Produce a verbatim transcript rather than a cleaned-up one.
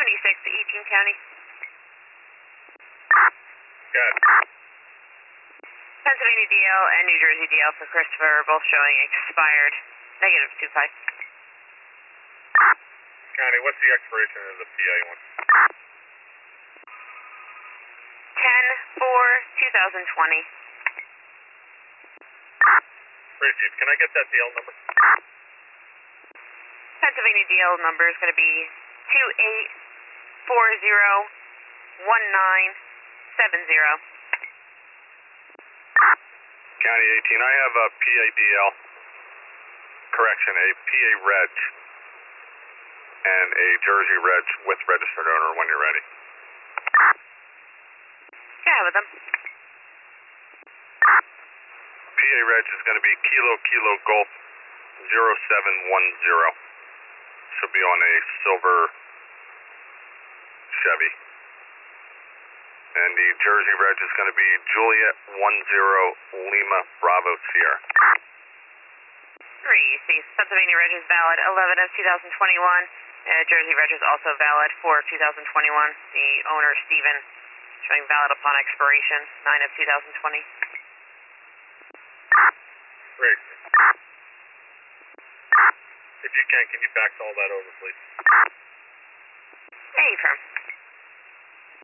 seventy-six to eighteen County. Good. Pennsylvania D L and New Jersey D L for Christopher are both showing expired. Negative two five. County, what's the expiration of the P A one? ten four two thousand twenty. Great, Chief. Can I get that D L number? Pennsylvania D L number is going to be two eight four zero one nine seven zero. County eighteen, I have a P A D L, correction, a P A reg, and a Jersey reg with registered owner when you're ready. Yeah, with them. P A reg is going to be Kilo Kilo Golf zero seven one zero. Should be on a silver Chevy. And the Jersey reg is going to be Juliet one zero Lima Bravo Sierra. Three. The Pennsylvania reg is valid eleven of two thousand twenty-one. Uh, Jersey reg is also valid four of two thousand twenty-one. The owner, Stephen, showing valid upon expiration nine of two thousand twenty. Great. If you can, can you fax all that over, please? Hey, firm.